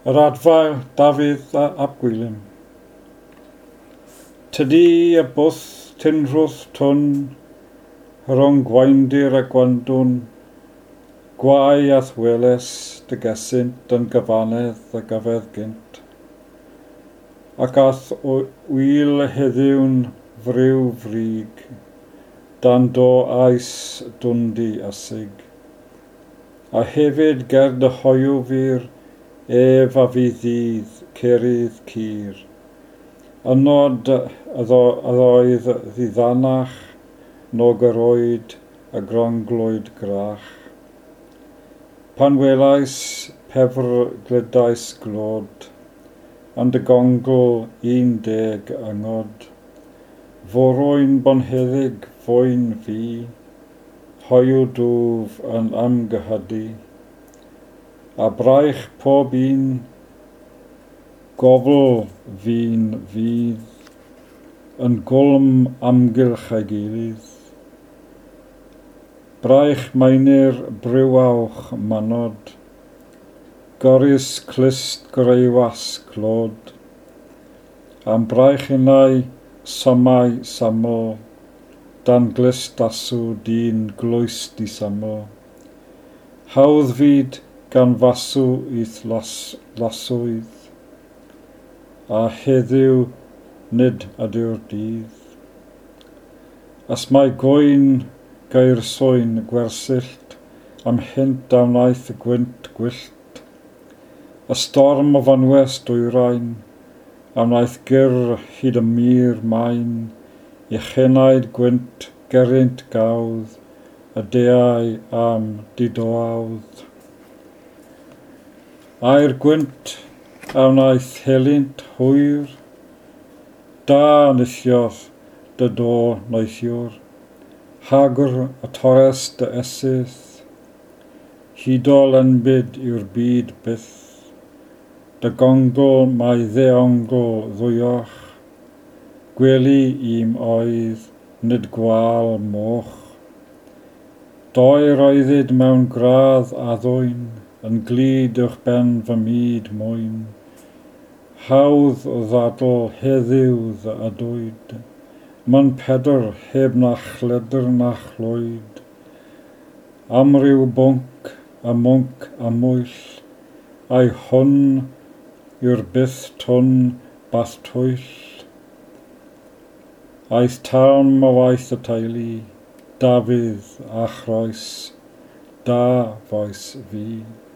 Yr adfail Dafydd ap Gwilym. Tydi y bwth tynrwth twn, rhwng gwaendir a gwandwn, gwau a thweles dy gesynt yn gyfanedd y gyfedd gynt. Ac ath wyl heddiw'n friw frig, dan do ais dwndi asig. A hefyd ger dy hoiw fyr, ef a fi ddydd, cerydd cyr. Ynod oedd ddiddanach, nog yr oed a gronglwyd grach. Pan welais pefr glydais glod, and y gongl 10 yngod. Forwyn bonheddig foen fi, hoiw dwf yn amgyhydu. A braich pob un gofl fi'n fydd, yn gwlm amgylch ei gilydd. Braich mainir brywawch manod, gorys clust greiwas clod, am braich unau somau saml, dan glist asw dyn glwys di saml. Hawdd fyd gan fasw i'th laswydd, a heddiw nid ydyw'r dydd. As mae goen gair soen gwersyllt, am hint a wnaeth y gwynt gwyllt. Y storm o fanwes dwyrain, a wnaeth gyr hyd y mir main, I chenaid gwynt gerynt gawdd, y deau am didoawdd. A'r gwynt a wnaeth helynt hwyr, da nilliodd dy do neithiwr, hagr y torres dy esydd, hydol enbyd yw'r byd byth, dy gongl mae ddeongl ddwyoch, gwely i'm oedd, nid gwal moch. Doi roeddyd mewn gradd a ddwyn, yn glid o'ch ben fy myd mwyn. Hawdd o ddadl heddiwdd a dwyd, man pedr heb na chledr na chlwyd. Am ryw bwnc a mwync a mwyll, a'i hwn yw'r byth twn bath twyll. Aeth talm o waith y teulu, Dafydd a chroes, da foes fi.